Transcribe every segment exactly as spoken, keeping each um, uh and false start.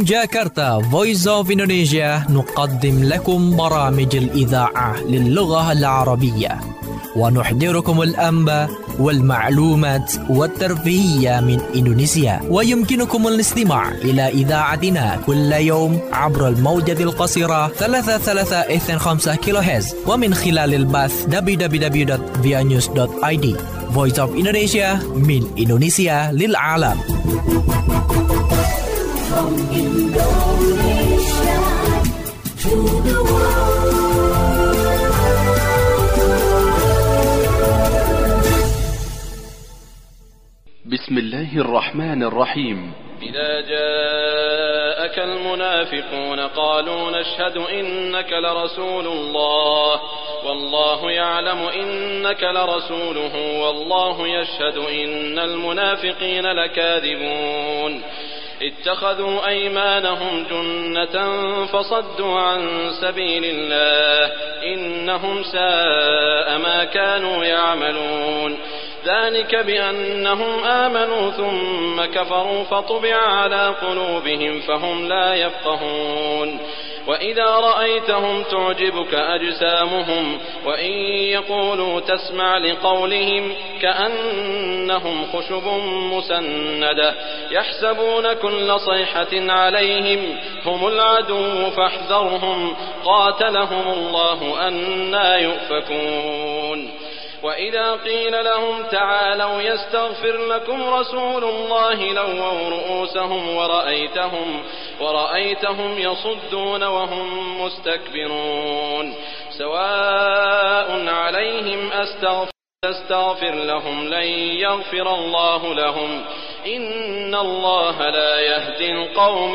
جاكرتا Voice of Indonesia نقدم لكم برامج الإذاعة للغة العربية ونحضركم الأنباء والمعلومات والترفيهية من إندونيسيا، ويمكنكم الاستماع إلى إذاعتنا كل يوم عبر الموجة القصيرة ثلاثة ثلاثة اثنين خمسة كيلو هرتز ومن خلال البث دبليو دبليو دبليو دوت via news دوت آي دي. Voice of Indonesia من إندونيسيا للعالم. From Indonesia to the world. بسم الله الرحمن الرحيم. إذا جاءك المنافقون قالوا نشهد إنك لرسول الله والله يعلم إنك لرسوله والله يشهد إن المنافقين لكاذبون اتخذوا أيمانهم جنة فصدوا عن سبيل الله إنهم ساء ما كانوا يعملون ذلك بأنهم آمنوا ثم كفروا فطبع على قلوبهم فهم لا يفقهون وإذا رأيتهم تعجبك أجسامهم وإن يقولوا تسمع لقولهم كأنهم خشب مسندة يحسبون كل صيحة عليهم هم العدو فاحذرهم قاتلهم الله أنى يؤفكون وإذا قيل لهم تعالوا يستغفر لكم رسول الله لووا رؤوسهم ورأيتهم ورأيتهم يصدون وهم مستكبرون سواء عليهم أستغفر تستغفر لهم لن يغفر الله لهم إن الله لا يهدي القوم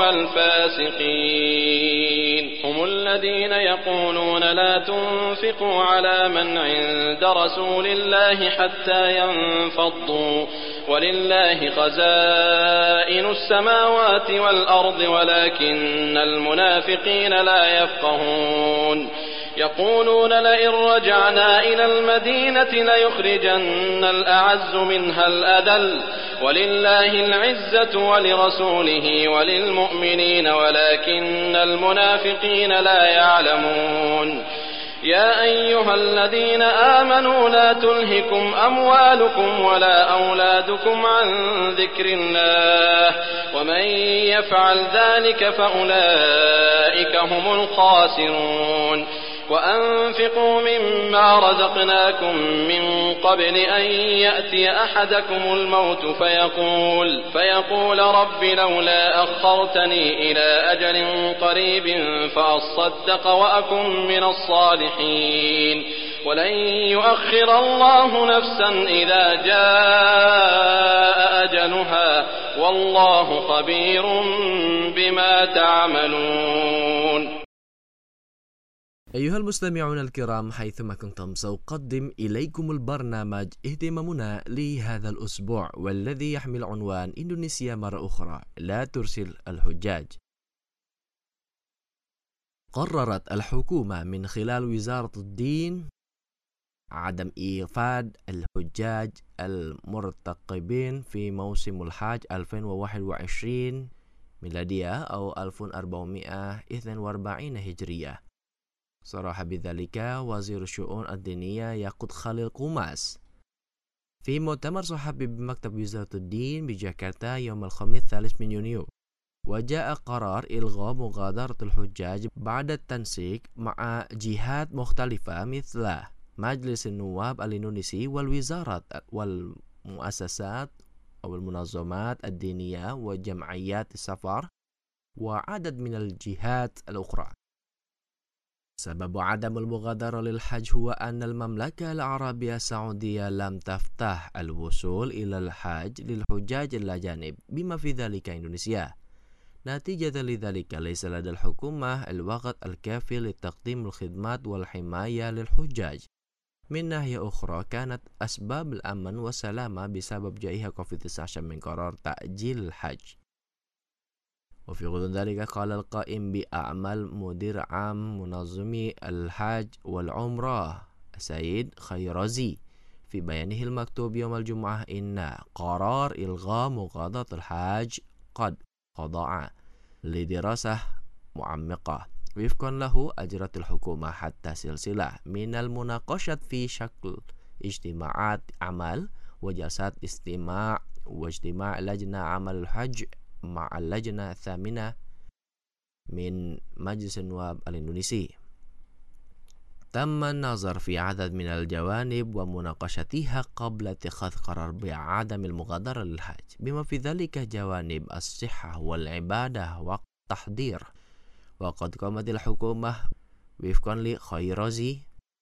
الفاسقين هم الذين يقولون لا تنفقوا على من عند رسول الله حتى ينفضوا ولله خزائن السماوات والأرض ولكن المنافقين لا يفقهون يقولون لئن رجعنا إلى المدينة ليخرجن الأعز منها الأذل ولله العزة ولرسوله وللمؤمنين ولكن المنافقين لا يعلمون يا أيها الذين آمنوا لا تلهكم أموالكم ولا أولادكم عن ذكر الله ومن يفعل ذلك فأولئك هم الخاسرون وأنفقوا مما رزقناكم من قبل أن يأتي أحدكم الموت فيقول, فيقول رب لولا أخرتني إلى أجل قريب فأصدق وأكن من الصالحين ولن يؤخر الله نفسا إذا جاء أجلها والله خبير بما تعملون. أيها المستمعون الكرام حيثما كنتم سأقدم إليكم البرنامج اهتمامنا لهذا الأسبوع والذي يحمل عنوان إندونيسيا مرة أخرى لا ترسل الحجاج. قررت الحكومة من خلال وزارة الدين عدم إيفاد الحجاج المرتقبين في موسم الحج ألفين وواحد وعشرين ميلادية أو ألف وأربعمائة واثنين وأربعين هجرية. صرح بذلك وزير الشؤون الدينية ياقوت خليل قماس في مؤتمر صحفي بمكتب وزارة الدين بجاكرتا يوم الخميس الثالث من يونيو. وجاء قرار إلغاء مغادرة الحجاج بعد التنسيق مع جهات مختلفة مثل مجلس النواب الإندونيسي والوزارات والمؤسسات أو المنظمات الدينية وجمعيات السفر وعدد من الجهات الأخرى. سبب عدم المغادرة للحج هو أن المملكة العربية السعودية لم تفتح الوصول إلى الحج للحجاج الأجانب بما في ذلك إندونيسيا. نتيجة لذلك ليس لدى الحكومة الوقت الكافي لتقديم الخدمات والحماية للحجاج. من ناحية أخرى كانت أسباب الأمن والسلامة بسبب جائحة كوفيد تسعة عشر من قرار تأجيل الحج. وفي غضون ذلك قال القائم بأعمال مدير عام منظمي الحج والعمرة سيد خيرزي في بيانه المكتوب يوم الجمعة إن قرار إلغاء مغادرة الحج قد خضع لدراسة معمقة. وفقا له أجرت الحكومة حتى سلسلة من المناقشات في شكل اجتماعات عمل وجلسات استماع واجتماع لجنة عمل الحج مع اللجنة الثامنة من مجلس النواب الإندونيسي. تم النظر في عدد من الجوانب ومناقشتها قبل اتخاذ قرار بعدم المغادرة للحج، بما في ذلك جوانب الصحة والعبادة والتحضير. وقد قامت الحكومة وفقا لخيرازي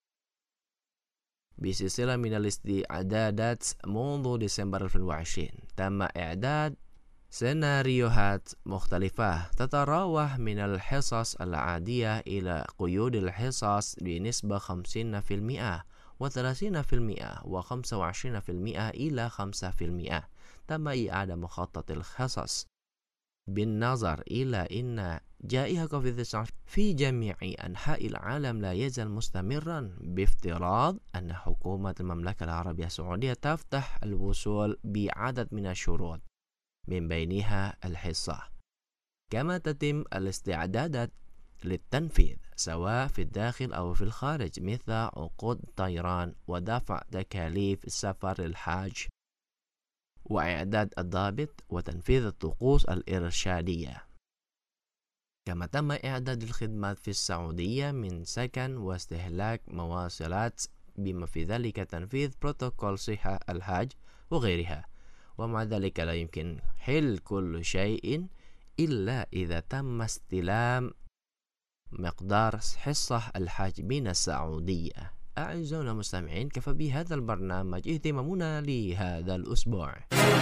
بسلسلة من الاستعدادات منذ ديسمبر ألفين وعشرين. تم إعداد سيناريوهات مختلفة تتراوح من الحصص العادية إلى قيود الحصص بنسبة خمسين بالمئة وثلاثين بالمئة وخمسة وعشرين بالمئة إلى خمسة بالمئة. تم إعادة مخطط الحصص بالنظر إلى أن جائحة كوفيد تسعة عشر في جميع أنحاء العالم لا يزال مستمرا، بافتراض أن حكومة المملكة العربية السعودية تفتح الوصول بعدد من الشروط من بينها الحصة. كما تتم الاستعدادات للتنفيذ سواء في الداخل أو في الخارج، مثل عقود طيران ودفع تكاليف السفر للحاج وإعداد الضابط وتنفيذ الطقوس الإرشادية. كما تم إعداد الخدمات في السعودية من سكن واستهلاك مواصلات، بما في ذلك تنفيذ بروتوكول صحة الحاج وغيرها. ومع ذلك لا يمكن حل كل شيء إلا إذا تم استلام مقدار حصة الحاج من السعودية. أعزائنا المستمعين، كفى بهذا البرنامج اهتمامنا لهذا الأسبوع.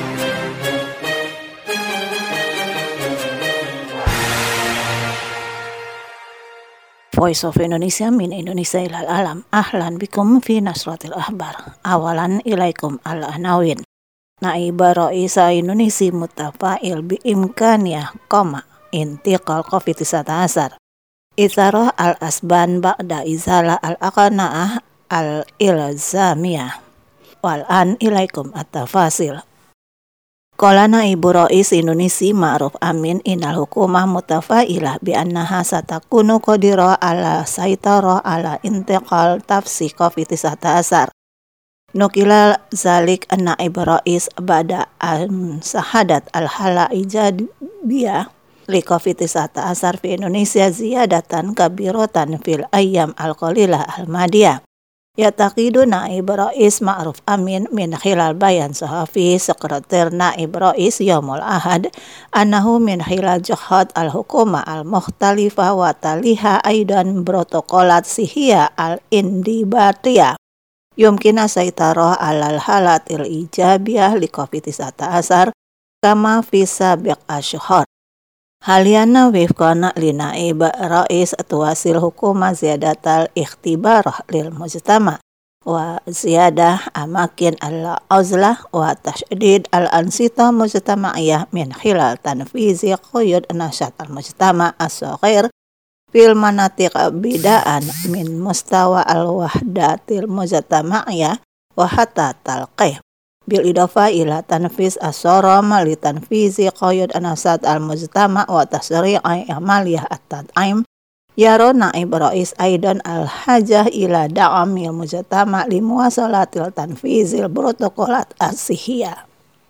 Voice of Indonesia min Indonesia ilal alam. Ahlan bikum fi nasratil ahbar. Awalan ilaikum al-anawin. Naiba Raisa Indonesia mutafa'il bi imkaniyah koma intiqal covid sembilan belas. Itharah al-asban ba'da izala al-aqna'ah al-ilzamiyah. Wal'an ilaikum at-tafasil. Qala Naibu Rais Indonesia Ma'ruf Amin innal hukumah mutafa'ilah bi annaha satakunu qadira ala saitara ala intiqal tafsi covid sembilan belas. Nukila zalik Naib Rais ba'da an sahadat al-hala ijadiyah li covid sembilan belas fi Indonesia ziyadatan kabiratan fil ayyam al-qalilah al-madiyah. Yataqidu Naib Rais Ma'ruf Amin min khilal bayan sahafi sekretar Naib Rais Yaumul Ahad annahu min khilal jihad al-hukuma al-mukhtalifa wa taliha aidan protokolat sihiyah al-indibatiyah yumkina saitara alal halatil ijabiyah li covid sembilan belas kama fi sabiq asyhar. Haliana wifqana li Naib Rais tuwasil hukuma ziyadatal ikhtibarah lil mujtama wa ziyadah amakin al-uzlah wa tashdid al-ansita mujtama'iyah min khilal tanfizi quyud nasyat al-mujtama as-saghir fil manatiq bidaan min mustawa al-wahdatil mujtama'iyah wa hatta talqih bil idafa ila tanfiz as-saram li tanfizi qayyud anasat al-mujtama wa tasri'i amaliyah at-tad'im. Yaro Naib Rais aidan al-hajah ila da'amil mujtama li muwasalatil tanfizil protokolat as-sihiyah.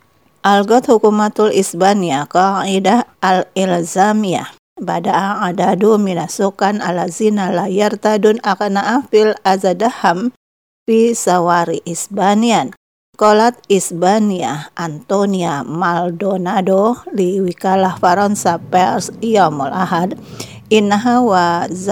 Algot hukumatul isbaniyah qa'idah al-ilzamiyah bada'a adadu minasukan alazina la yartadun akana fil azadaham fi sawari isbanian. Kolat Isbaniyah Antonia Maldonado li wikalah Faransa Pers Yaumul Ahad innaha wa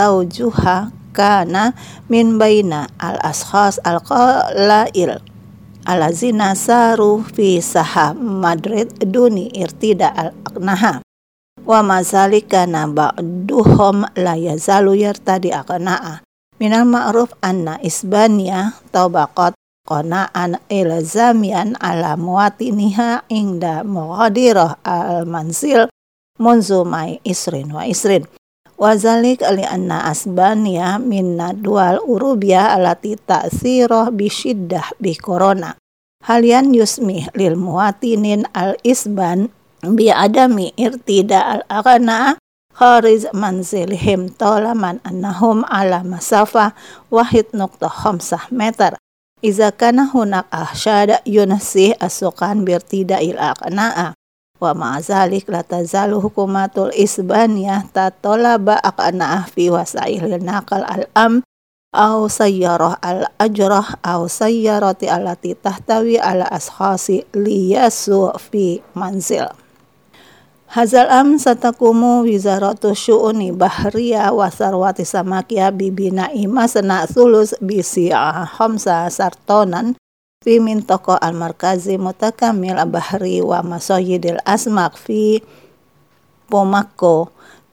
zawjuha kana min baina al-ashkhas al-qalail alazina saru fi saha Madrid duni irtida al-aqnaha wa mazalika na ba'duhum la yazalu yartadi aqna'a. Minal ma'ruf anna Isbaniyah tabaqat qana'an ilzamian ala muwatiniha inda muqadirah al-manzil munzu mai isrin wa isrin. Wazalik li anna Asbania minna dual urubiyah alati ta'sirah bisyiddah bi corona. Halian yusmih lil muwatinin al-isban bi adami irtida al-aqna'a kharij manzilihim talaman annahum ala masafah wahid nukta khamsah meter. Iza kana hunak ahsyada yunasih asukan birtida'il aqna'a. Wa ma'azalik la tazalu hukumatul isbaniyah tatolaba aqna'ah fi wasailil naqal al-am aw sayyarah al-ajrah aw sayyarati allati tahtawi ala askhasi liyasu fi manzil. Hazal am satakumu wizaratu syu'uni bahriya wa sarwati samakia bibina'i masna thulus bisi'a khamsa sartonan fi mintoko al-markazi mutakamil bahri wa masoyidil asmak fi Pomako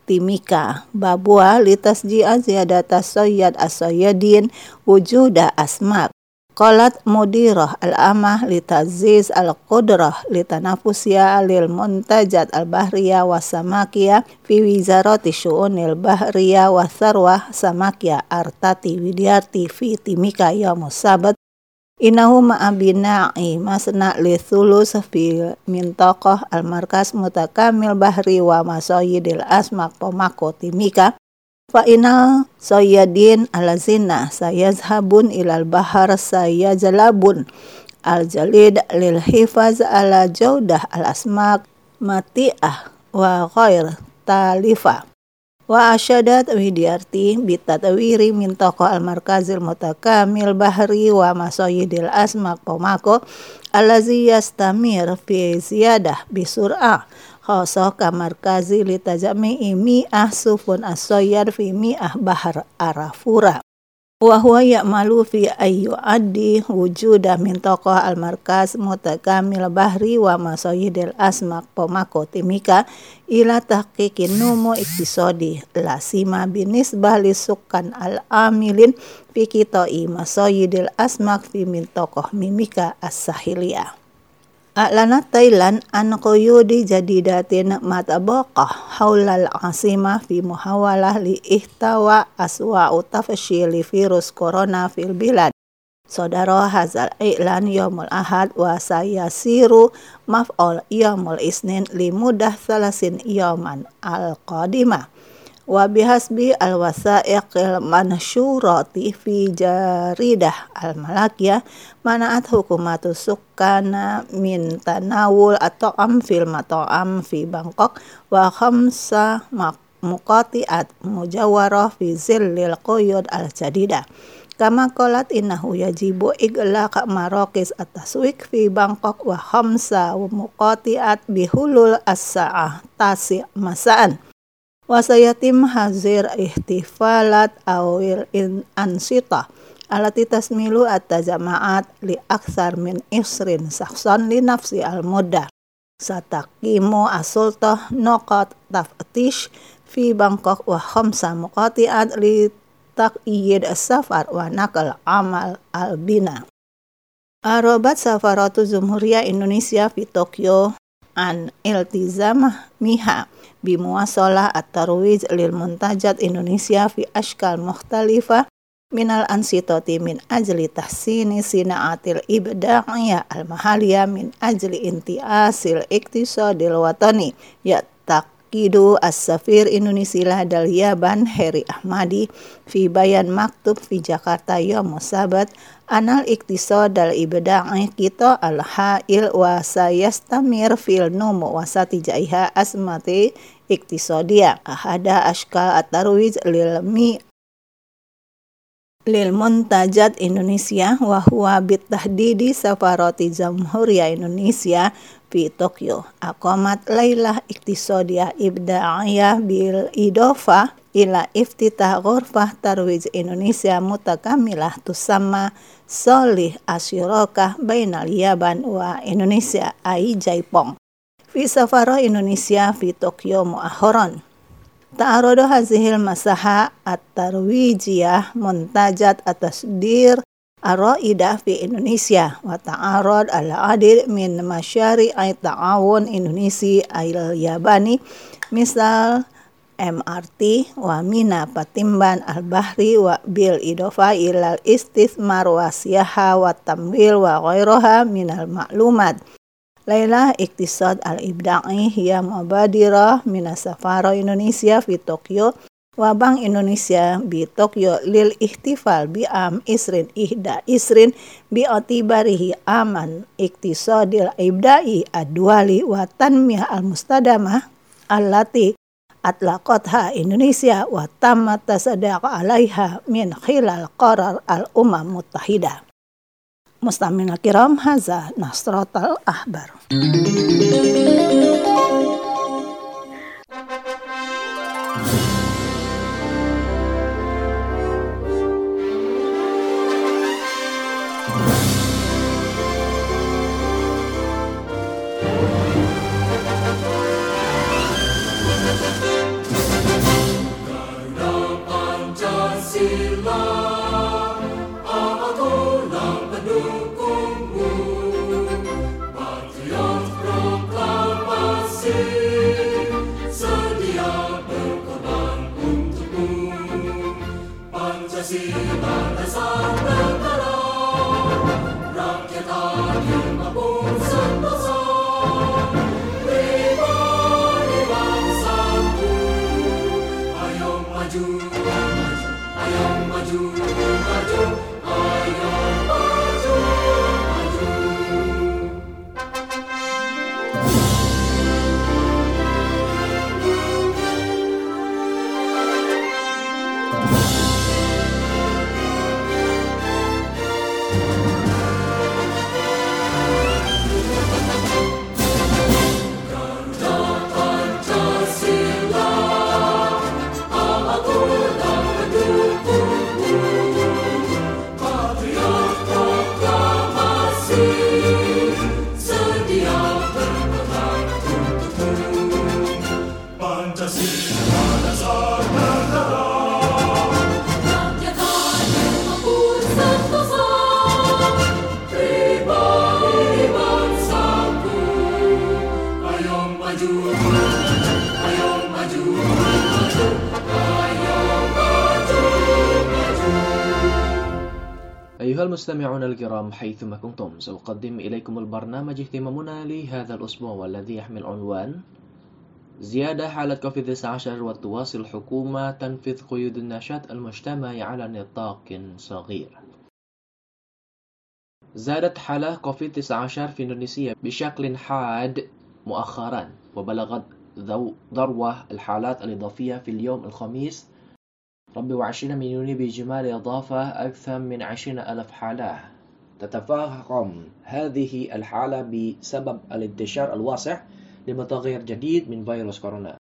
Timika babua litasji'a ziyadata soyyad asoyadin wujuda asmak. Qalat mudirah al-amah litaziz al-qudrah litanafusya lil muntajat al-bahriyah wa samakiyah fi wizarati syu'unil bahriyah wa tharwah samakiyah artati widyarti fi Timika yaumus sabat. Innahu ma'abina'i masna li thulus fi mintaqah al-markas mutakamil bahri wa masoyidil asmak Pomako Timika. Fa inal soyadin alazina sayazhabun ilal bahar sayajlabun al-jalid lil hifaz ala jaudah al-asmak mati'ah wa ghair talifa. Wa asyadat widyarti bitatawiri min tokoh al-markazil mutakamil bahri wa masoyidil asmak Pomako alazi yastamir fi ziyadah bisur'ah khosoh kamarkazi litajami'i mi'ah sufun as-soyyad fi mi'ah bahar arafura. Wa huwa ya'malu fi ayyu addi wujuda min tokoh al-markaz mutakamil bahri wa masoyidil asmak Pomako Timika ila tahqiqin numu iktisodi lasima binisbah lisukan al-amilin fi kitoi masoyidil asmak fi min tokoh mimika as-sahiliyah. A'lana Thailand an quyudi jadidatin matabaqah haulal asima fi muhawalah li ihtawa aswa'u tafshili virus corona fil bilad. Sodaro hazal i'lan yaumul ahad wa sayasiru maf'ul yaumul isnin li mudah salasin yauman al-qadimah. Wa bihasbi al-wasaiqil mansyurati fi jaridah al-malakiyah manaat hukumatu sukkana min tanawul at-ta'am fil mata'am fi Bangkok wa khamsa muqati'at mujawarah fi zillil quyud al-jadidah. Kama qalat innahu yajibu iglaq maraqis at-taswik fi Bangkok wa khamsa muqati'at bihulul as-sa'ah tasi' masaan. Wasayatim hazir ihtifalat awil in ansita alati tasmilu at-tajama'at li aksar min isrin sakson li nafsi al-mudda. Satakimu asultah noqat taftish fi Bangkok wa khamsa muqati'at li taqyid as-safar wa nakal amal al-bina. Arobat safaratu Jumhuriyah Indonesia fi Tokyo an iltizamah miha bimuwasalah at-tarwij lil muntajat Indonesia fi ashkal mukhtalifah minal ansitati min ajli tahsini sinaatil ibda'iyah al-mahaliyah min ajli intiasil iktisadil watani ya takidu as-safir Indonesia dal Yaban Heri Ahmadi fi bayan maktub fi Jakarta yaumus sabat anal iktisad dal ibda'i kita al-ha'il wa sayastamir fil numu wasati jaiha asmati iktisadiyah ahada ashkal at-tarwij lil mi lil muntajat Indonesia wa huwa bitahdidi safarati Jamhuriyah Indonesia fi Tokyo aqamat lailah iktisadiyah ibda'iyah bil idofa ila iftitah ghurfah tarwij Indonesia mutakamilah tusamma solih asyirokah bainal Yaban wa Indonesia ai Jaipong fi safarah Indonesia fi Tokyo mu'akhiran. Ta'arodo hazihil masaha at-tarwijiyah muntajat atasdir ar-ra'idah fi Indonesia wa ta'arod al-adil min masyari'i ta'awun Indonesia al-Yabani misal M R T wa mina patimban al-bahri wa bil idofa ilal istithmar wa siyaha wa tamwil wa ghairaha minal ma'lumat Lailah Iktisad Al-Ibda'i hiya mubadirah min as-Safara Indonesia fi Tokyo wa Bank Indonesia bi Tokyo lil ihtifal bi am isrin ihda isrin bi atibarihi aman iktisadil ibda'i ad-duali wa tanmiyah al-mustadamah allati atlaqatha Indonesia wa tammat tasadaq alaiha min khilal qarar al-umam muttahidah. Mustamina kiram, haza Nasratul Ahbar. أيها المستمعون الكرام حيثما كنتم سأقدم إليكم البرنامج اهتمامنا لهذا الأسبوع والذي يحمل عنوان زيادة حالة كوفيد تسعة عشر وتواصل الحكومة تنفيذ قيود النشاط المجتمعي على نطاق صغير. زادت حالة كوفيد تسعة عشر في إندونيسيا بشكل حاد مؤخرا، وبلغت ذروة الحالات الإضافية في اليوم الخميس ربع وعشرين من يونيو بإجمالي إضافة أكثر من عشرين ألف حالة. تتفاقم هذه الحالة بسبب الانتشار الواسع لمتغير جديد من فيروس كورونا.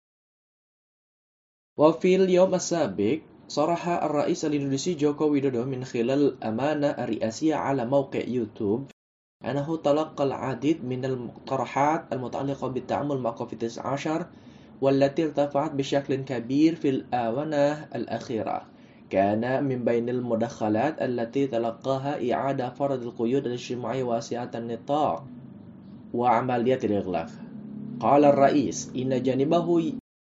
وفي اليوم السابق صرح الرئيس الإندونيسي جوكو ويدودو من خلال الأمانة الرئاسية على موقع يوتيوب أنه تلقى العديد من المقترحات المتعلقة بالتعامل مع كوفيد تسعة عشر والتي ارتفعت بشكل كبير في الآونة الأخيرة. كان من بين المداخلات التي تلقاها إعادة فرض القيود الاجتماعية واسعة النطاق وعمليات الإغلاق. قال الرئيس إن جانبه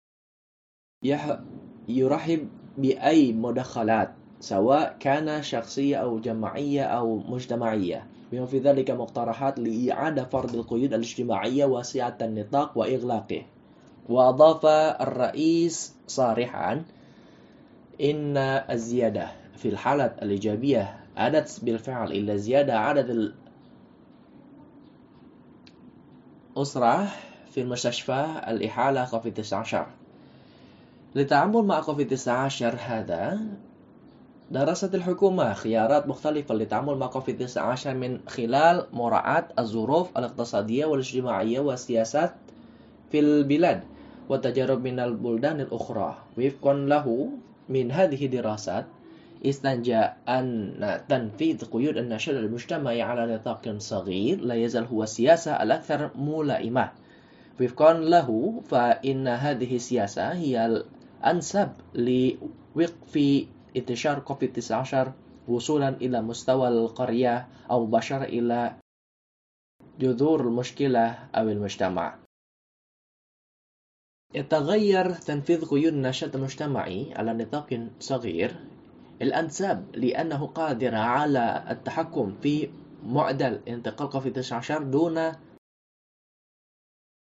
يرحب بأي مداخلات سواء كان شخصية أو جماعية أو مجتمعية، بما في ذلك مقترحات لإعادة فرض القيود الاجتماعية واسعة النطاق وإغلاقه. وأضاف الرئيس صارحا إن الزيادة في الحالات الإيجابية أدت بالفعل إلى زيادة عدد الأسرة في المستشفى الإحالة كوفيد تسعة عشر. للتعامل مع كوفيد تسعة عشر هذا درست الحكومة خيارات مختلفة للتعامل مع كوفيد تسعة عشر من خلال مراعاة الظروف الاقتصادية والاجتماعية والسياسات في البلاد والتجارب من البلدان الأخرى. وفقا له من هذه الدراسات استنتج أن تنفيذ قيود النشاط المجتمعي على نطاق صغير لا يزال هو السياسة الأكثر ملائمة. وفقا له فإن هذه السياسة هي الأنسب لوقف انتشار كوفيد تسعة عشر وصولا إلى مستوى القرية أو مباشرة إلى جذور المشكلة أو المجتمع. يتغير تنفيذ قيود النشاط المجتمعي على نطاق صغير الأنسب لأنه قادر على التحكم في معدل انتقال كوفيد تسعة عشر دون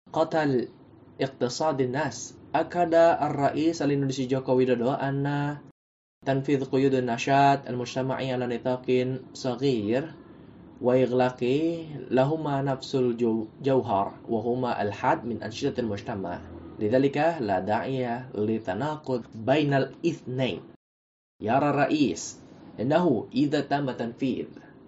قتل اقتصاد الناس. أكد الرئيس الإندونيسي جوكو ويدودو أن تنفيذ قيود النشاط المجتمعي على نطاق صغير وإغلاقه لهما نفس الجوهر وهما الحد من أنشطة المجتمع، لذلك لا داعي للتناقض بين الاثنين. يرى الرئيس أنه إذا تم تنفيذ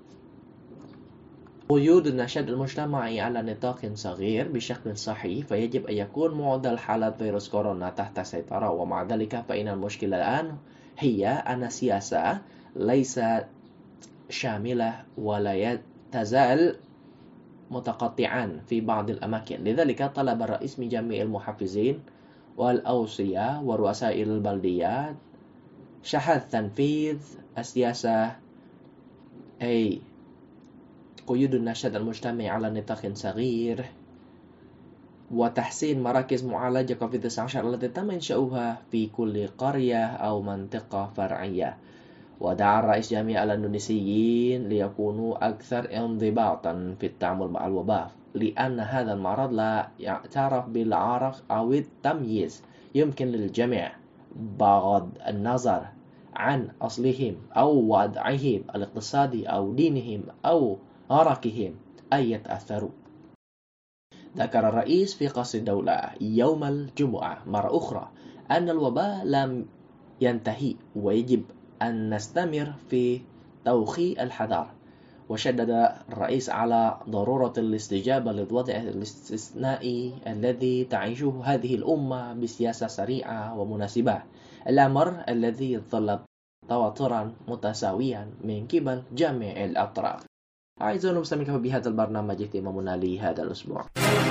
قيود النشاط المجتمعي على نطاق صغير بشكل صحيح فيجب أن يكون معدل حالات فيروس كورونا تحت سيطرة، ومع ذلك فإن المشكلة الآن هي أن السياسة ليست شاملة ولا تزال متقطعا في بعض الأماكن. لذلك طلب الرئيس من جميع المحافظين والأوصية ورؤساء البلديات شحذ تنفيذ السياسة أي قيود النشاط المجتمعي على نطاق صغير وتحسين مراكز معالجة كوفيد تسعة عشر التي تم إنشاؤها في كل قرية أو منطقة فرعية. ودعا الرئيس جميع الإندونيسيين ليكونوا أكثر انضباطا في التعامل مع الوباء، لأن هذا المرض لا يعترف بالعرق أو التمييز. يمكن للجميع بغض النظر عن أصلهم أو وضعهم الاقتصادي أو دينهم أو عرقهم أن يتأثروا. ذكر الرئيس في قصر الدولة يوم الجمعة مرة أخرى أن الوباء لم ينتهي ويجب أن نستمر في توخي الحذر، وشدد الرئيس على ضرورة الاستجابة للوضع الاستثنائي الذي تعيشه هذه الأمة بسياسة سريعة ومناسبة، الأمر الذي يتطلب توترا متساويا من قبل جميع الأطراف. أعزائي المستمعين، بهذا البرنامج اهتمامنا لهذا الأسبوع.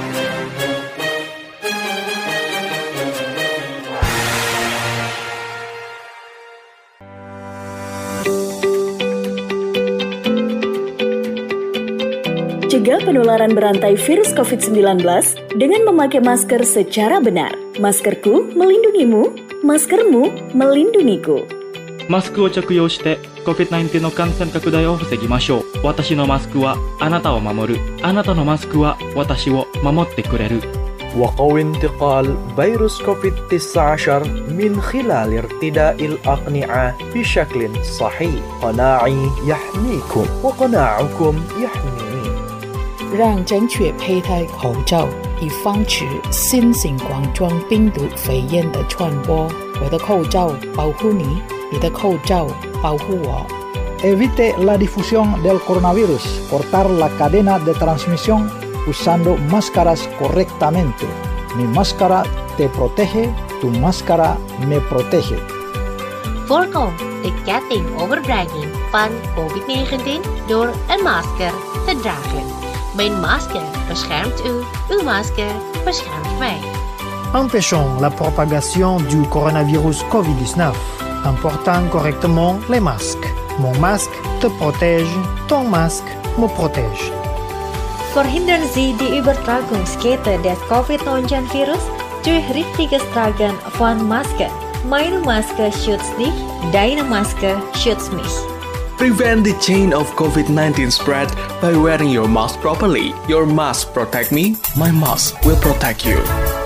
Cegah penularan berantai virus covid sembilan belas dengan memakai masker secara benar. Maskerku melindungimu, maskermu melindungiku. マスクを着用して コビッドナインティーン の感染拡大を防ぎましょう。私のマスクはあなたを守る。あなたのマスクは私を守ってくれる。 وقوي انتقال فيروس كوفيد تسعة عشر من خلال ارتداء الأقنعة بشكل صحيح. قناعي يحميكم وقناعكم يحميني. 让正确佩戴口罩，以防止新型冠状病毒肺炎的传播。我的口罩保护你，你的口罩保护我。 Evite la difusión del coronavirus, cortar la cadena de transmisión usando máscaras correctamente. Mi máscara te protege, tu máscara me protege. Voorkom de ketting overbrenging van covid negentien door een masker te dragen. Mijn masker beschermt u, uw masker beschermt mij. Empêchons la propagation du coronavirus covid dix-neuf en portant correctement les masques. Mon masque te protège, ton masque me protège. Verhindern Sie die Übertragungskette des covid neunzehn Virus durch richtiges Tragen von Maske. Meine Maske schützt dich, deine Maske schützt mich. Prevent the chain of covid nineteen spread by wearing your mask properly. Your mask protect me, my mask will protect you.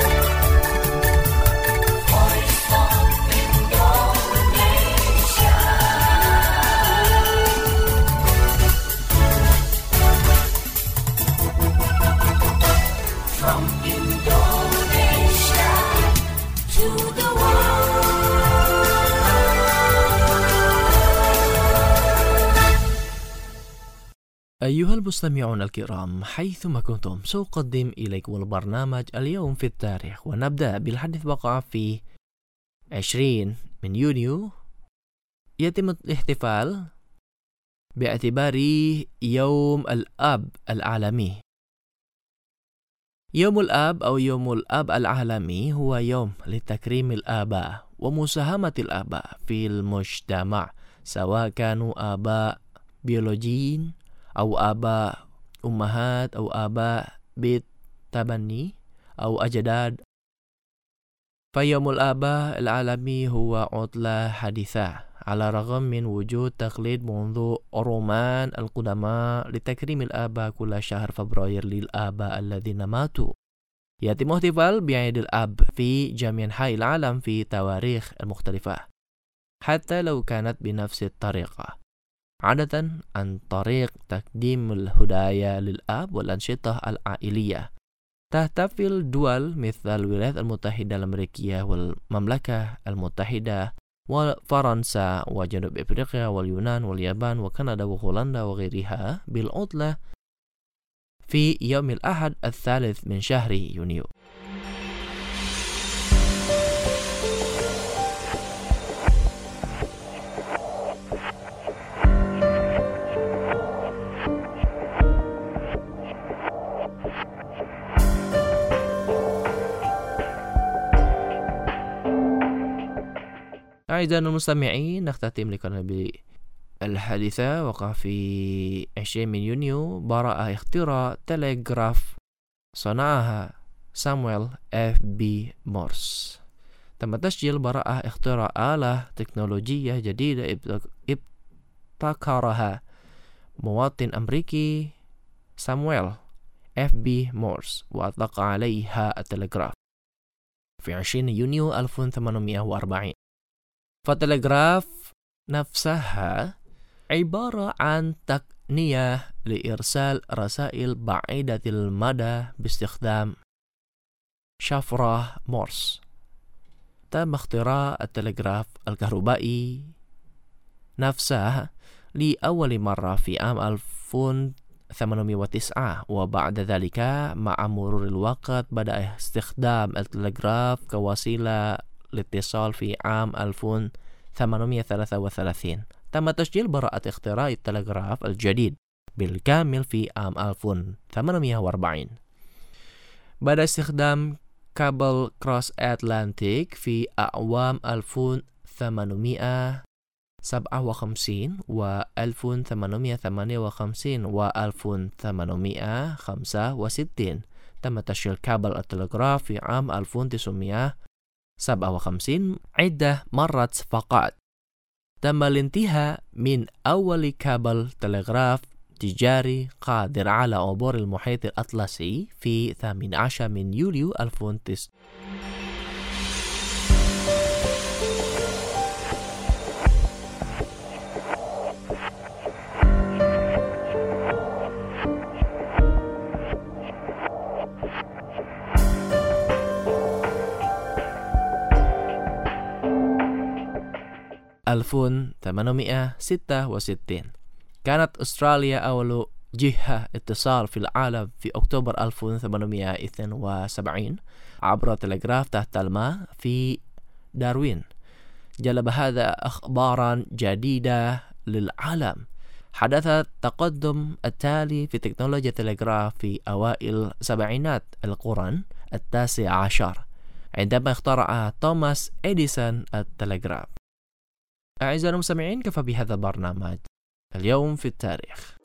أيها المستمعون الكرام، حيثما كنتم سأقدم إليكم البرنامج اليوم في التاريخ، ونبدأ بالحديث وقع في عشرين من يونيو يتم الاحتفال باعتباره يوم الأب العالمي. يوم الأب أو يوم الأب العالمي هو يوم لتكريم الآباء ومساهمة الآباء في المجتمع، سواء كانوا آباء بيولوجيين أو آباء أمهات أو آباء بيت تبني أو أجداد. فيوم الآباء العالمي هو عطلة حديثة على الرغم من وجود تقليد منذ الرومان القدماء لتكريم الآباء كل شهر فبراير للآباء الذين ماتوا. يتم احتفال بعيد الأب في جميع أنحاء العالم في تواريخ المختلفة حتى لو كانت بنفس الطريقة، عادة عن طريق تقديم الهدايا للأب والأنشطة العائلية. تحتفل دول مثل الولايات المتحدة الأمريكية والمملكة المتحدة وفرنسا وجنوب أفريقيا واليونان واليابان وكندا وهولندا وغيرها بالعطلة في يوم الأحد الثالث من شهر يونيو. أعزائنا المستمعين، نختتم لقاءنا بالحادثة. وقع في عشرين من يونيو براءة اختراع تلغراف صنعها سامويل اف بي مورس. تم تسجيل براءة اختراع آلة تكنولوجية جديدة ابتكرها مواطن أمريكي سامويل اف بي مورس وأطلق عليها التلغراف في عشرين يونيو ألف وثمانمائة وأربعين. فالتلغراف نفسها عبارة عن تقنية لإرسال رسائل بعيدة المدى باستخدام شفرة مورس. تم اختراع التلغراف الكهربائي نفسه لأول مرة في عام ألف وثمانمائة وتسعة، وبعد ذلك مع مرور الوقت بدأ استخدام التلغراف كوسيلة الاتصال في عام ألف وثمانمائة وثلاثة وثلاثين. تم تسجيل براءة اختراع التلغراف الجديد بالكامل في عام ألف وثمانمائة وأربعين بعد استخدام كابل كروس أتلانتيك في أعوام ألف وثمانمائة وسبعة وخمسين و ألف وثمانمائة وثمانية وخمسين و ألف وثمانمائة وخمسة وستين. تم تسجيل كابل التلغراف في عام ألف وتسعمائة وسبعة وخمسين عدة مرات فقط. تم الانتهاء من أول كابل تلغراف تجاري قادر على عبور المحيط الأطلسي في الثامن عشر من يوليو ألف وتسعمائة. ألف وثمانمائة وستة وستين كانت أستراليا أول جهة اتصال في العالم في أكتوبر ألف وثمانمائة واثنين وسبعين عبر تلغراف تحت الماء في داروين. جلب هذا أخبارا جديدة للعالم. حدث التقدم التالي في تكنولوجيا التلغراف في أوائل سبعينات القرن التاسع عشر عندما اخترع توماس إديسون التلغراف. أعزائنا المستمعين، كفى بهذا البرنامج اليوم في التاريخ.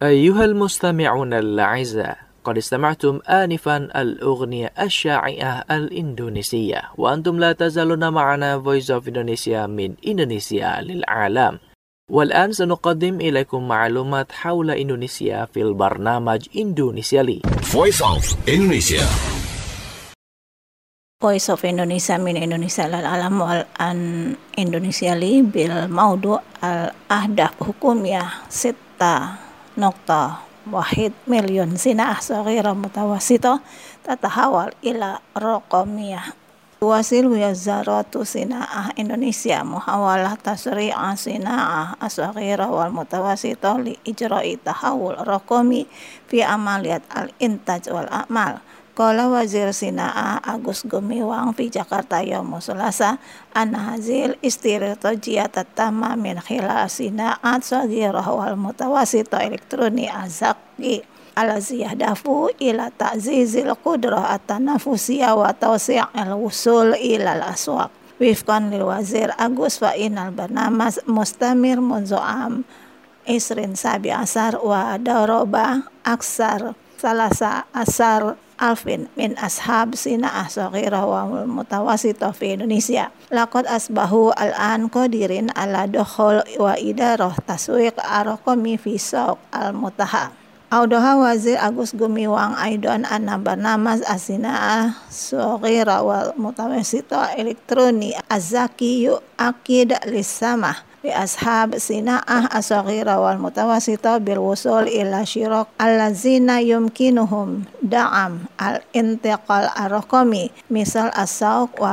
أيها المستمعون الأعزاء، قد استمعتم آنفا الأغنية الشائعة الإندونيسية، وأنتم لا تزالون معنا Voice of Indonesia من إندونيسيا للعالم. والآن سنقدم إليكم معلومات حول إندونيسيا في البرنامج إندونيسيا لي. Voice of Indonesia. Voice of Indonesia min Indonesia lal alam wal an Indonesia li bil maudu al ahdaf hukumiyah sita nokta wahid milyon sina'ah saghira mutawasito tatahawal ila raqamiyah wasil wiyazaratu sina'ah Indonesia muhawalah tasri'ah sina'ah asghira wal mutawasito li ijra'i tahawul raqami fi amaliyat al intaj wal amal. Qala Wazir Sina'ah Agus Gumiwang fi Jakarta Yaum Selasa anna hazil istiratujiyat tamma min khilal sina'at saghirah wal mutawasita elektroni azaki alazi yahdafu ila ta'zizil qudrah at-tanafusiyah wa tawsi'il wusul ila al-aswaq. Wifqan lil Wazir Agus fa inal barnamas mustamir munzu am isrin sabi asar wa daroba aksar salasa asar alfin min ashab sina'ah saghirah wa mutawasitah fi Indonesia. Laqad asbahu al-an qadirin ala dukhul wa idarah taswiq arqami fi sawq al-mutaha. Audaha Wazir Agus Gumiwang aidan anna barnamas as-sina'ah saghirah wa mutawasitah elektroni az-zaki yu'akid lis-samah bi ashab sina'ah as-saghira wal mutawasita bil wusul ila syirak allazina yumkinuhum da'am al-intiqal ar-raqami misal as-sawq wa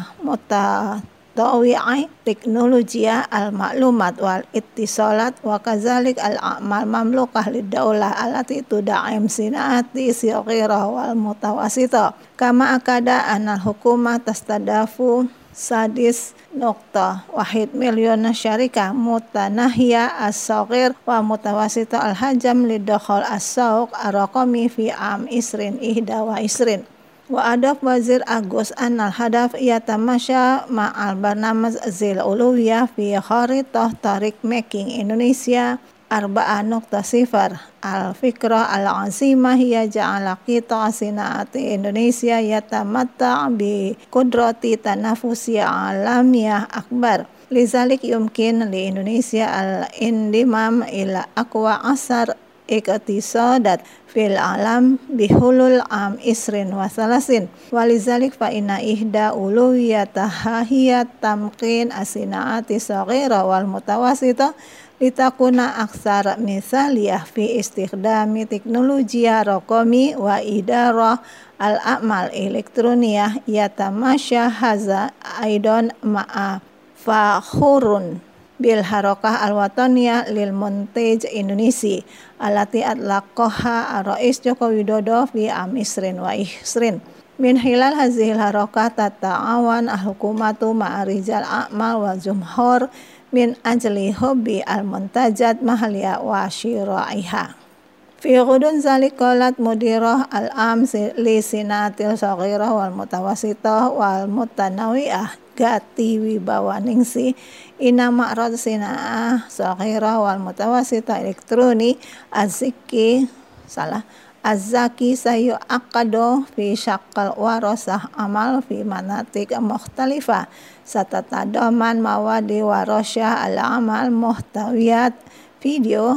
mutatawi'i teknologiya al-ma'lumat wal ittisalat wa kazalik al-a'mal mamlukah lid-daulah allati tuda'im sina'ati saghira wal mutawasita kama akada anal hukumah tastadafu sadis nokta wahid milyon syarikah mutanahiyah as-saghir wa mutawasita al-hajam lidakhal as-sawq ar-raqami fi am isrin ihda wa isrin. Wa adaf Wazir Agus anal hadaf yatamasya ma'al barnamaz zil ulawiyah fi kharitah tarik making Indonesia arba'a nokta sifar al-fikrah al-azimah hiya ja'ala qita sina'ati Indonesia yatamatta' bi kudrati tanafusiyah alamiyah akbar. Lizalik yumkin li Indonesia al-indimam ila aqwa asar iktisadat fil alam bihulul am isrin wa salasin. Walizalik fa inna ihda uluwiyataha hiya tamkin asina'ati saghira wal mutawasita litakuna aksar misaliyah fi istikhdami teknologiya raqami wa idarah al-a'mal elektroniyah yatamasya haza aidan ma'a fakhurun bil harakah al-wataniyah lil montaj Indonesia alati atlaqaha ar-rais Joko Widodo fi am isrin wa isrin. Min hilal hazihil harakah tata'awan al-hukumatu ma'a rijal a'mal wa jumhur min ajli hobi al-muntajat mahliya wa syira'iha. Fi ghudun zalik qalat mudirah al-am li sinatil saghirah wal mutawasitah wal mutanawiyah Gati Wibawaningsi ina ma'rad sina'ah saghirah wal mutawasitah elektroni az-zaki salah az-zaki sayu aqado fi syaqqal warasah amal fi manatik mukhtalifah satatadaman mawadi warasyah al-amal muhtawiyat video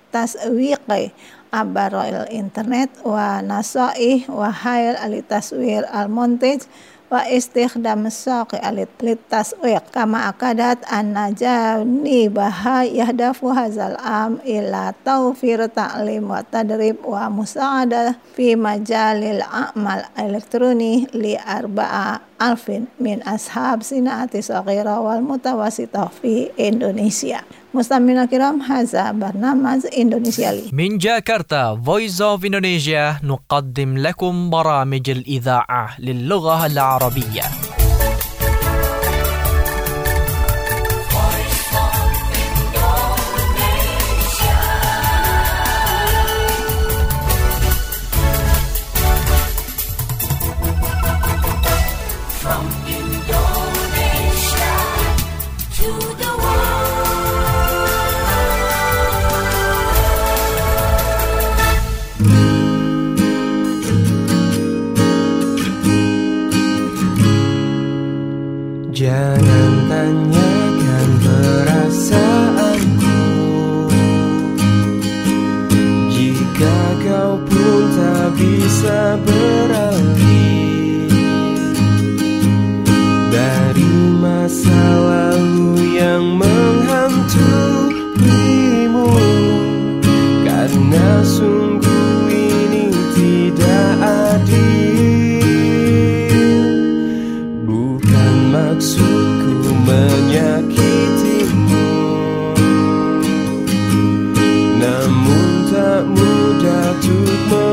taswiqi abaril internet wa nasaih wa hayal alitaswir al-montaj wa istikhdam saqi alitaswiq kama akadat an-najani baha yahdafu hazal am ila tawfir ta'lim wa tadrib wa musa'adah fi majalil a'mal elektroni li arba'a alfin min ashab sina'ati saghira wal mutawasitah fi Indonesia. Mustamina kiram haza barnamaz Indonesia li. من جاكرتا Voice of Indonesia نقدم لكم برامج الإذاعة للغة العربية. From Indonesia to the world. kau pun tak bisa beralih dari masa lalu yang menghantuimu, karena sungguh ini tidak adil. Bukan maksudku menyakitimu, namun tak mudah untuk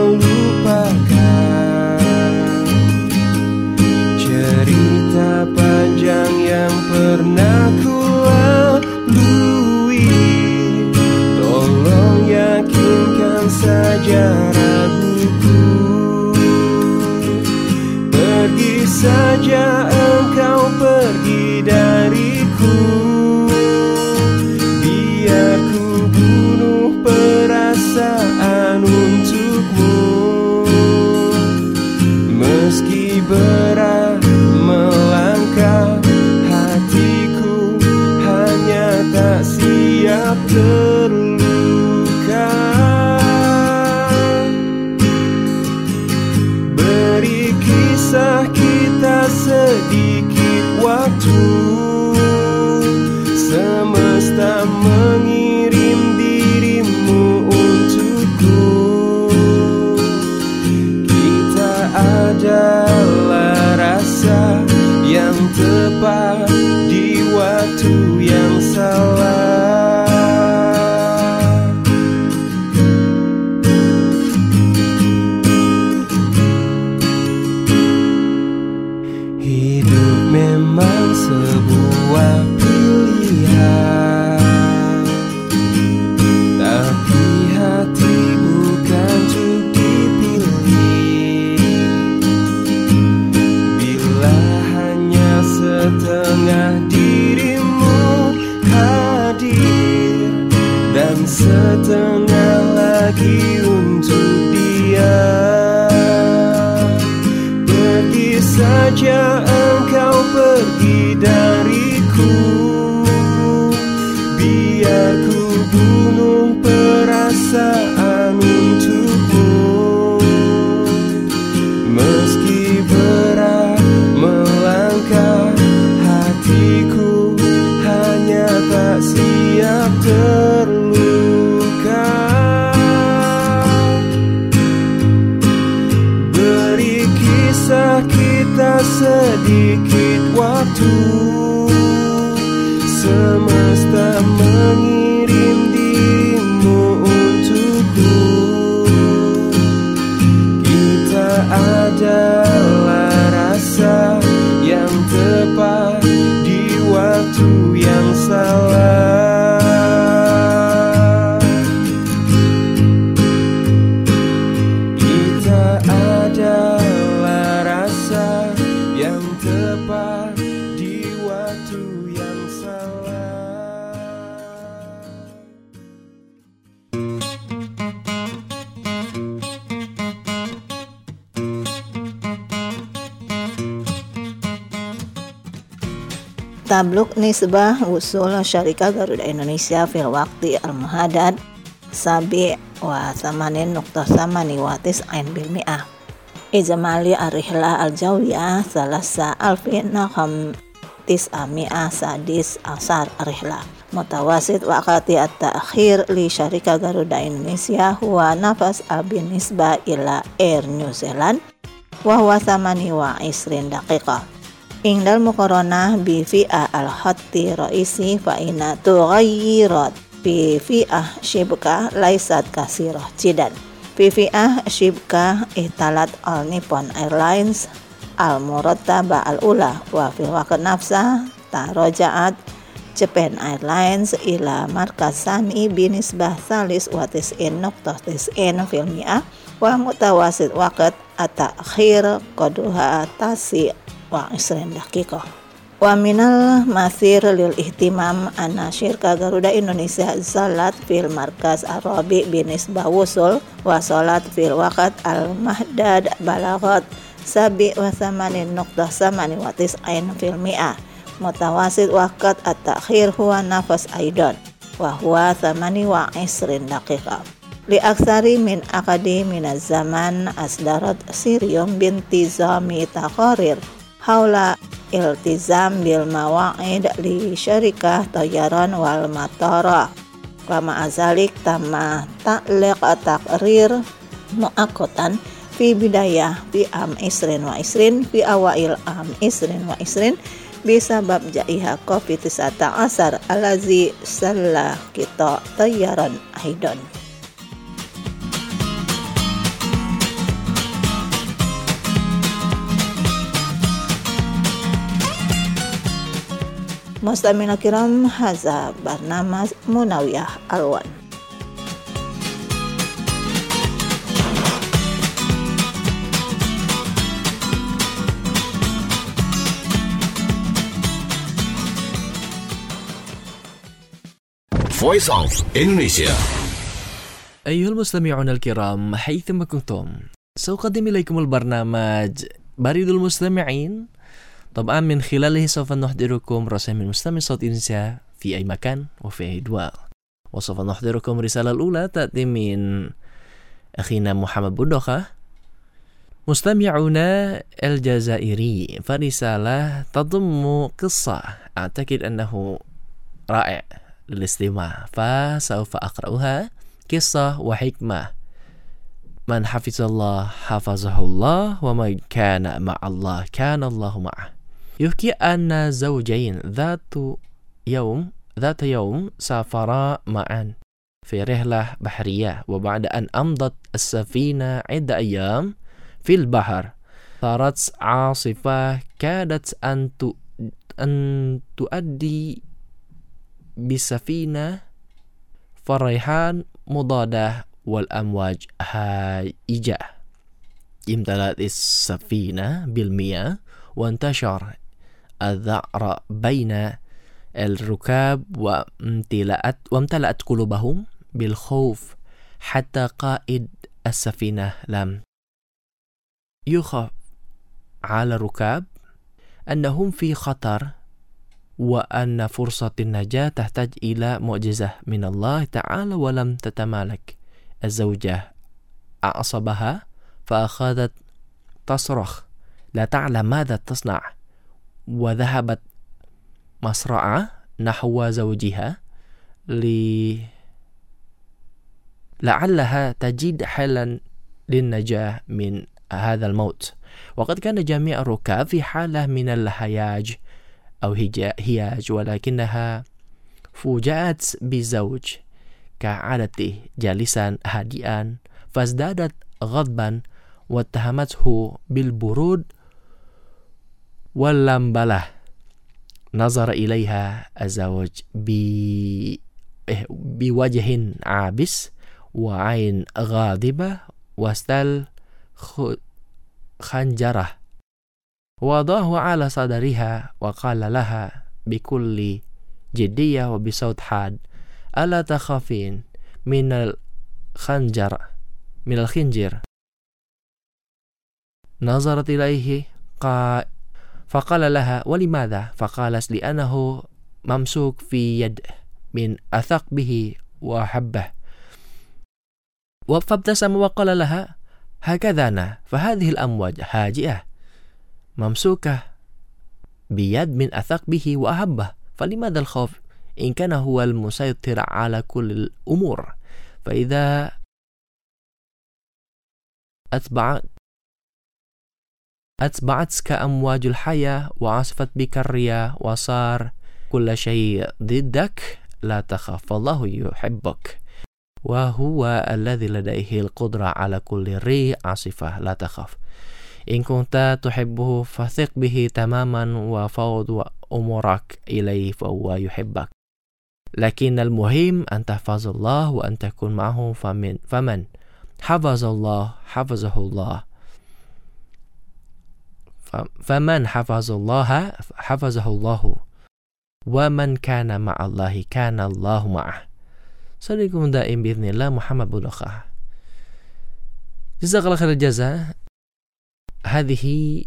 melupakan cerita panjang yang pernah ku lalui. Tolong yakinkan saja raguku. Pergi saja engkau, pergi dariku. Biar ku bunuh perasaan untukmu. Meski berat melangkah, hatiku hanya tak siap terluka. Beri kisah kita sedikit waktu. Semesta mengirim dirimu untukku. Kita adalah rasa yang tepat di waktu yang salah. Hidup memang sebuah pilihan, tapi hati bukan untuk dipilih. Bila hanya setengah dirimu hadir dan setengah lagi untuk dia, pergi saja engkau, pergi dariku. Biar ku bunuh perasaan untukmu. Meski berat melangkah, hatiku hanya tak siap terluka. Beri kisah kita sedikit waktu. Semesta mengirim dirimu untukku. Kita adalah rasa yang tepat di waktu yang salah. Kita adalah rasa yang tepat di waktu yang salah. Tabluk nisbah usul syarikah Garuda Indonesia fil waqti al-muhadad sabi wa samanin nukta samani watis ain bil mi'ah ijmali ar-rihla al-jawiyah salasa alfin nakham tis'a mi'ah sadis asar ar-rihla mutawasit waqati at-ta'khir li syarikah Garuda Indonesia huwa nafas al-bin nisbah ila Air New Zealand wa huwa samani wa isrin daqiqah. Ingdal muqaranah bi fi'ah al-khatti raisi fa inna tughayyirat bi fi'ah shibka laisat kasirah jidan. Bi fi'ah shibka ihtalat al Nippon Airlines al-murattaba al-ula wa fil waqt nafsa taraja'at Japan Airlines ila markas sani binisbah salis wa tis'in nuqtah tis'in fil mi'ah wa mutawasit waqt at-ta'khir qaduha tasi wa isrin daqiqah. Wa minal masir lil ihtimam anna syirka Garuda Indonesia salat fil markas arabi binisbah wusul wa salat fil waqt al-mahdad balagat sabi wa samanin nuqtah samani wa tis'ain fil mi'ah mutawasit waqt at-ta'khir huwa nafas aidan wa huwa samani wa isrin daqiqah. li aksari min akadi minaz zaman asdarat Sirium binti Zami taqarir haula iltizam bil mawa'id li syarikah tayaran wal matara wa ma'azalik tamma ta'liq taqrir mu'akotan fi bidayah fi am isrin wa isrin fi awail am isrin wa isrin bisabab jaiha covid sembilan belas alazi salla kita tayaran aidon. Mustamina kiram, haza barnamaj Munawiyah Alwan. Voice of Indonesia. أيها المستمعون الكرام حيثما كنتم سأقدم إليكم البرنامج بريد المستمعين طبعا من خلاله سوف نحضركم رسائل من مستمعي صوت إندونيسيا في أي مكان وفي أي دول. وسوف نحضركم الرسالة الأولى تأتي من أخينا محمد بندقة مستمعنا الجزائري، فرسالة تضم قصة أعتقد أنه رائع للاستماع، فسوف أقرأها. قصة وحكمة: من حفظ الله حفظه الله ومن كان مع الله كان الله معه. يحكي أن زوجين ذات يوم ذات يوم سافرا معا في رحلة بحرية، وبعد أن أمضت السفينة عدة أيام في البحر صارت عاصفة كادت أن أن تؤدي بالسفينة فالريحان مضادة والأمواج هائجة. امتلأت السفينة بالمياه وانتشر الذعر بين الركاب وامتلأت وامتلأت قلوبهم بالخوف حتى قائد السفينة لم يخف على الركاب أنهم في خطر وأن فرصة النجاة تحتاج إلى معجزة من الله تعالى، ولم تتمالك الزوجة أعصابها فأخذت تصرخ لا تعلم ماذا تصنع، وذهبت مسرعة نحو زوجها لي لعلها تجد حلا للنجاة من هذا الموت. وقد كان جميع الركاب في حالة من الهياج أو هياج، ولكنها فوجئت بزوج كعادته جالسا هادئا، فازدادت غضبا واتهمته بالبرود واللمبلة. نظر إليها الزوج بوجه عابس وعين غاضبة واستل خنجره وضعه على صدرها وقال لها بكل جدية وبصوت حاد: ألا تخافين من الخنجر من الخنجر؟ نظرت إليه قا فقال لها: ولماذا؟ فقالت: لأنه ممسوك في يد من أثق به وأحبه. فابتسم وقال لها: هكذا أنا، فهذه الأمواج هاجئة ممسوكة بيد من أثق به وأحبه، فلماذا الخوف إن كان هو المسيطر على كل الأمور؟ فإذا أتبعت أتبعتك أمواج الحياة وعصفت بك الرياح وصار كل شيء ضدك، لا تخف، فالله يحبك وهو الذي لديه القدرة على كل ريح عاصفة، لا تخف. إن كنت تحبه فثق به تماما وفوض أمورك إليه فهو يحبك، لكن المهم أن تحفظ الله وأن تكون معه. فمن, فمن حفظ الله حفظه الله فمن حفظ الله حفظه الله ومن كان مع الله كان الله معه. صديقكم دائم بإذن الله محمد بندقة. جزاك الله خير الجزاء. هذه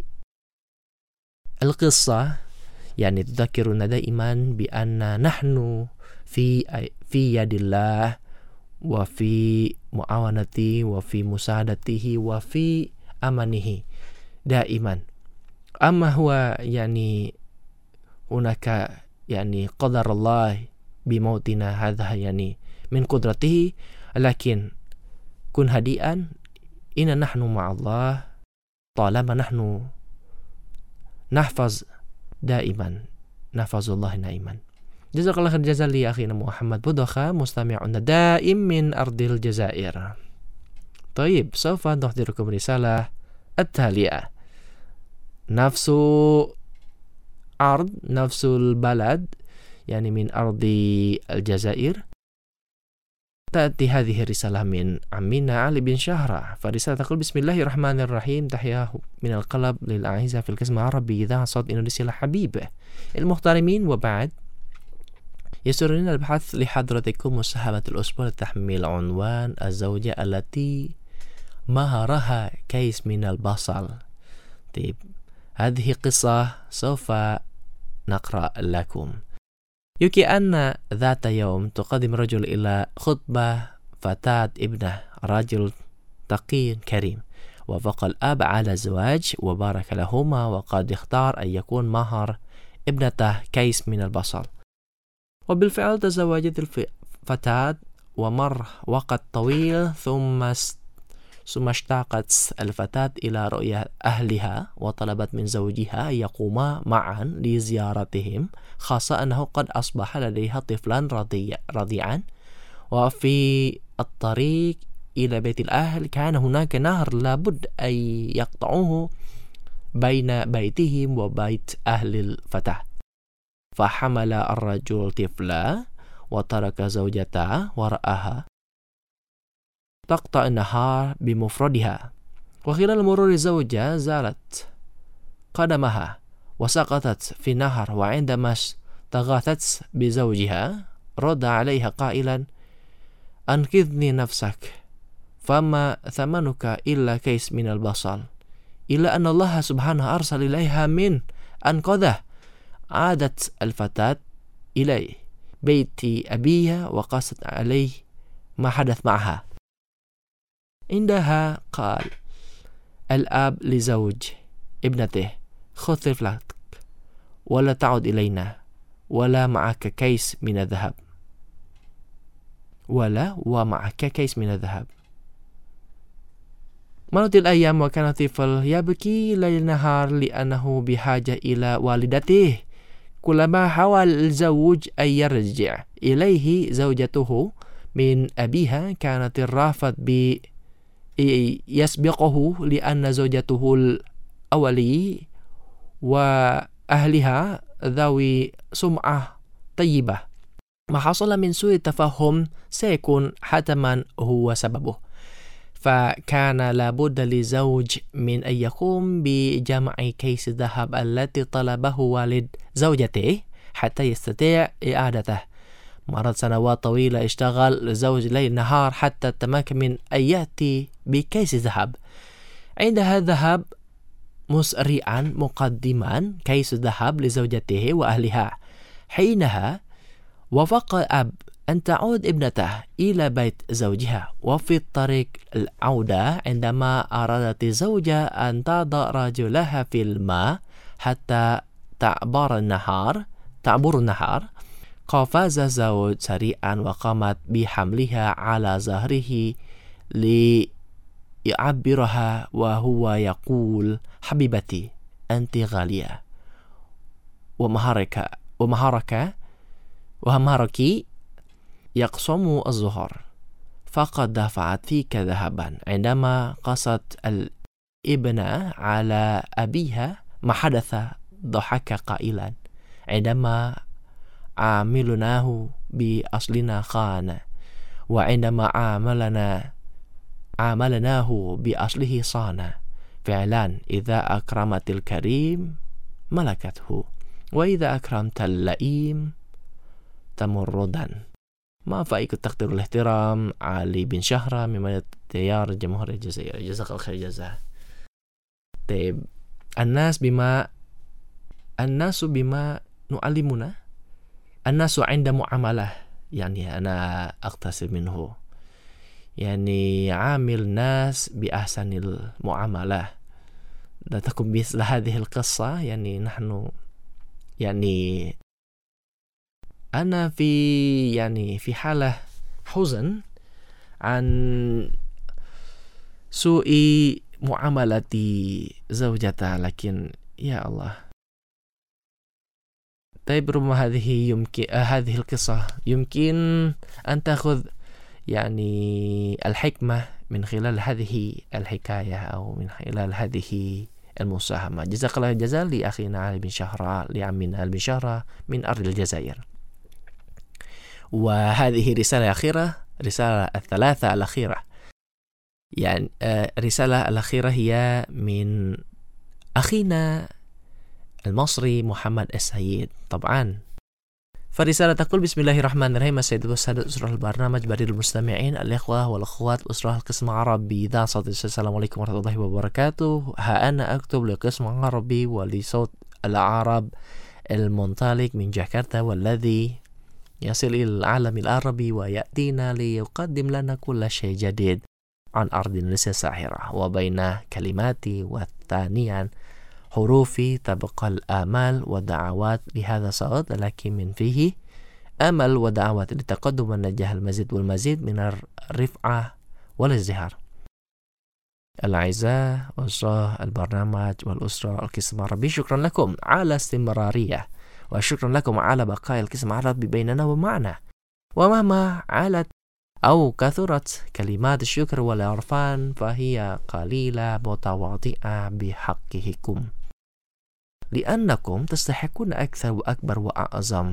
القصة يعني تذكرنا دائما بأن نحن في في يد الله وفي muawanati wa fi musaadatihi wa fi amanihi daiman. Amma huwa yani hunaka yani qadar Allah bimautina hadha yani min qudratihi, lakin kun hadian inna nahnu ma'allah talama nahnu nahfaz daiman nahfazullah naiman. Jazakallah khair jazaa li akhina Muhammad Budokha mustami'un daim min ardil Jazair. طيب سوف نحضركم رسالة التالية. نفس عرض نفس البلد يعني من أرض الجزائر. تأتي هذه الرسالة من عمنا علي بن شهرة. فرسالة تقول بسم الله الرحمن الرحيم. تحية من القلب للأعزاء في القسم العربي إذاعة صوت إندونيسيا الحبيبة المحترمين، وبعد يسرنا البحث لحضرتكم مساهمة الأسبوع تحمل عنوان الزوجة التي مهرها كيس من البصل. طيب هذه قصة سوف نقرأ لكم. يكي أن ذات يوم تقدم رجل إلى خطبة فتاة ابنه، رجل تقي كريم، وافق الأب على الزواج وبارك لهما، وقد اختار أن يكون مهر ابنته كيس من البصل. وبالفعل تزوجت الفتاة ومر وقت طويل ثم ثم اشتاقت الفتاة إلى رؤية أهلها، وطلبت من زوجها أن يقوما معا لزيارتهم، خاصة أنه قد أصبح لديها طفلا رضيع رضيعا. وفي الطريق إلى بيت الأهل كان هناك نهر لابد أن يقطعوه بين بيتهم وبيت أهل الفتاة. فحمل الرجل طفلا وترك زوجته وراءها تقطع النهار بمفردها، وخلال مرور الزوجة زالت قدمها وسقطت في النهر، وعندما استغاثت بزوجها رد عليها قائلا أنقذني نفسك، فما ثمنك إلا كيس من البصل، إلا أن الله سبحانه أرسل إليها من أنقذه. عادت الفتاة إلى بيت أبيها وقصت عليه ما حدث معها. عندها قال الأب لزوج ابنته خذ طفلك ولا تعد إلينا ولا معك كيس من الذهب، ولا ومعك كيس من الذهب. مرت الأيام وكان الطفل يبكي ليل نهار لأنه بحاجة إلى والدته. كلما حاول الزوج أن يرجع إليه زوجته من أبيها كانت الرافض ب يسبقه، لأن زوجته الأولي وأهلها ذوي سمعة طيبة. ما حصل من سوء تفاهم سيكون حتما هو سببه، فكان لابد لزوج من أن يقوم بجمع كيس الذهب التي طلبه والد زوجته حتى يستطيع إعادته. مرت سنوات طويلة اشتغل الزوج ليل نهار حتى تمكن من أن يأتي بكيس ذهب. عندها ذهب مسرعا مقدما كيس الذهب لزوجته وأهلها. حينها وافق الأب أن تعود ابنته إلى بيت زوجها، وفي الطريق العودة عندما أرادت الزوجة أن تضع رجلها في الماء حتى تعبر النهار تعبر النهر قفز الزوج سريعا وقامت بحملها على ظهره ليعبرها وهو يقول حبيبتي أنت غالية ومهرك ومهرك ومهرك يقسم الظهر، فقد دفعت فيك ذهبا. عندما قصت الابن على أبيها ما حدث ضحك قائلا عندما عاملناه بأصلنا خان، وعندما عاملنا عاملناه بأصله صان. فعلا إذا أكرمت الكريم ملكته، وإذا أكرمت اللئيم تمردا. مع فائق التقدير والاحترام علي بن شهرة من مدينة تيار جمهورية الجزائر. جزاك الله خير جزاه. طيب الناس بما الناس بما نعلمنا الناس عند معاملة، يعني أنا أقتصد منه، يعني عامل الناس بأحسن المعاملة. لا تكون مثل هذه القصة. يعني نحن يعني أنا في يعني في حالة حزن عن سوء معاملة زوجتها، لكن يا الله. طيب ربما هذه يمكن آه هذه القصة يمكن أن تأخذ يعني الحكمة من خلال هذه الحكاية أو من خلال هذه المساهمة. جزاك الله الجزاء لأخينا علي بن شهرة، لعمنا علي بن شهرة من أرض الجزائر. وهذه رسالة أخيرة، رسالة الثلاثة الأخيرة. يعني آه الرسالة الأخيرة هي من أخينا المصري محمد السيد طبعا. فالرسالة تقول: بسم الله الرحمن الرحيم. السيدة والسادة أسرة البرنامج، بريد المستمعين، الإخوة والأخوات، أسرة القسم العربي ذا صوت. السلام عليكم ورحمة الله وبركاته. ها أنا أكتب لقسم العربي ولصوت العرب المنطلق من جاكرتا، والذي يصل إلى العالم العربي ويأتينا ليقدم لنا كل شيء جديد عن أرض إندونيسيا الساحرة. وبين كلماتي وثانيا حروفي تبقى الآمال والدعوات لهذا الصوت، لكن من فيه أمل ودعوات للتقدم والنجاح المزيد والمزيد من الرفعة والازدهار. الأعزاء أسرة البرنامج والأسرة القسم العربي، شكرا لكم على استمرارية، وشكرا لكم على بقاء القسم العربي بيننا ومعنا. ومهما علت أو كثرت كلمات الشكر والعرفان فهي قليلة متواضعة بحقكم، لأنكم تستحقون أكثر وأكبر وأعظم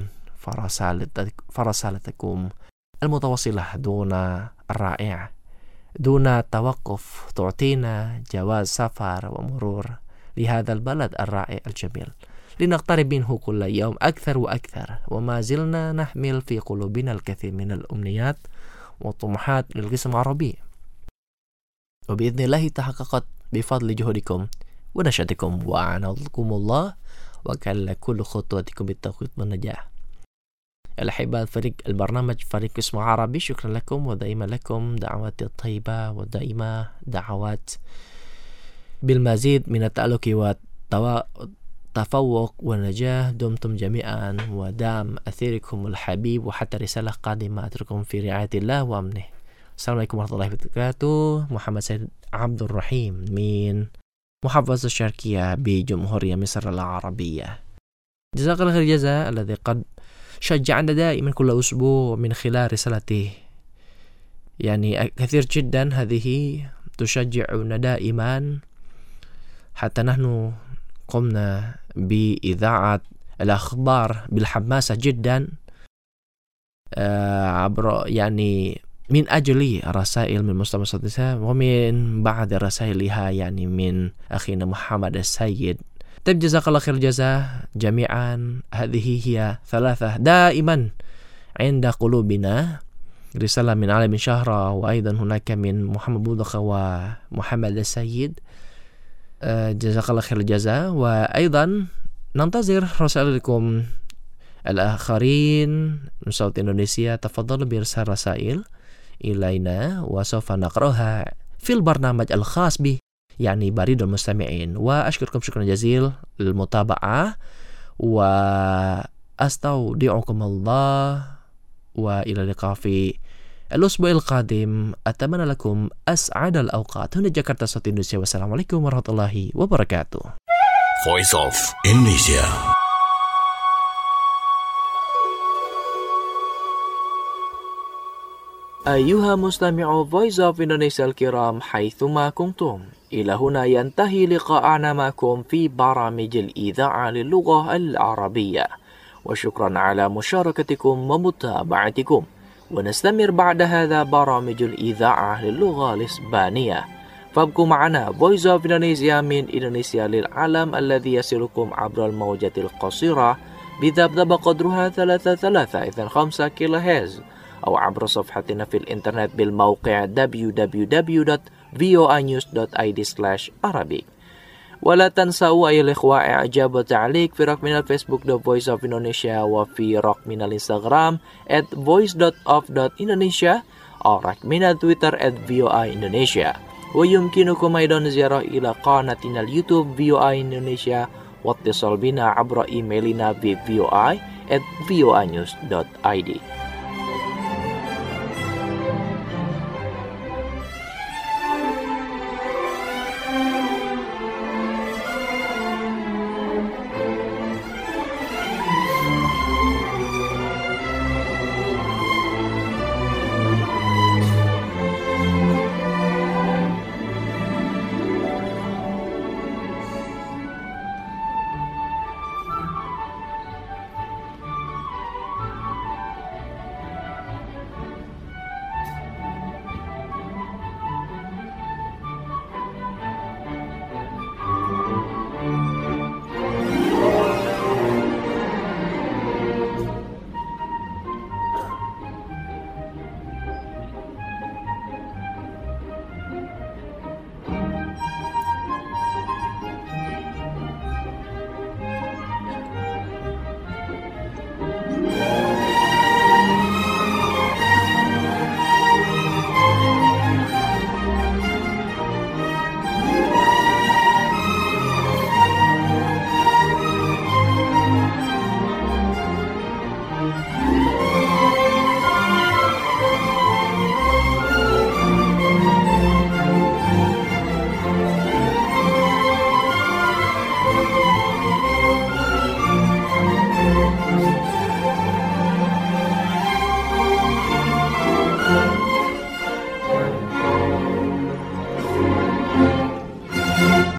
فرسالتكم المتواصلة دون الرائع، دون توقف، تعطينا جواز سفر ومرور لهذا البلد الرائع الجميل، لنقترب منه كل يوم أكثر وأكثر. وما زلنا نحمل في قلوبنا الكثير من الأمنيات والطموحات للقسم العربي، وبإذن الله تحققت بفضل جهودكم ونشأتكم، وأعانكم الله وكل كل خطواتكم بالتوفيق والنجاح. الأحباء فريق البرنامج، فريق قسم عربي، شكرا لكم، ودائما لكم دعوات الطيبة، ودائما دعوات بالمزيد من التألق والتفوق والنجاح. دمتم جميعا ودام أثيركم الحبيب، وحتى رسالة قادمة أترككم في رعاية الله وأمنه. السلام عليكم ورحمة الله وبركاته. محمد سيد عبد الرحيم من محافظة الشرقية بجمهورية مصر العربية. جزاك الله خير الجزاء الذي قد شجعنا دائما كل أسبوع من خلال رسالته، يعني كثير جدا. هذه تشجعنا دائما حتى نحن قمنا بإذاعة الأخبار بالحماسة جدا عبر يعني من أجل رسائل من مستمع النساء، ومن بعد رسائلها يعني من أخينا محمد السيد. طيب جزاك الله خير الجزاء جميعا. هذه هي ثلاثة دائما عند قلوبنا، رسالة من علي بن شهرة، وأيضا هناك من محمد بودخة ومحمد السيد. جزاك الله خير الجزاء. وأيضا ننتظر رسائلكم الآخرين من صوت إندونيسيا. تفضلوا بإرسال رسائل إلينا وسوف نقرأها في البرنامج الخاص به يعني بريد المستمعين. وأشكركم شكرا جزيلا للمتابعة، وأستودعكم الله، وإلى اللقاء في الأسبوع القادم. أتمنى لكم أسعد الأوقات. هنا جاكرتا صوت إندونيسيا، والسلام عليكم ورحمة الله وبركاته. Voice of Indonesia. أيها مستمعو Voice of Indonesia الكرام حيثما كنتم، إلى هنا ينتهي لقاءنا معكم في برامج الإذاعة للغة العربية، وشكرا على مشاركتكم ومتابعتكم. ونستمر بعد هذا برامج الإذاعة للغة الإسبانية، فابقوا معنا Voice of Indonesia من إندونيسيا للعالم، الذي يصلكم عبر الموجة القصيرة بذبذب قدرها ثلاثة ثلاثة إذن خمسة كيلو هرتز، أو عبر صفحتنا في الإنترنت بالموقع دبليو دبليو دبليو دوت فوa news دوت اي دي سلاش arabic. ولا تنسوا أيها الإخوة إعجاب وتعليق في رقمنا الفيسبوك The Voice of Indonesia، وفي رقمنا الإنستغرام at voice دوت of دوت indonesia، Alright, mina Twitter at V O I Indonesia. ويمكنكم أيضا زيارة إلى قناتنا اليوتيوب V O I Indonesia واتصال بنا عبر إيميلنا في في او آي at voinews dot I D.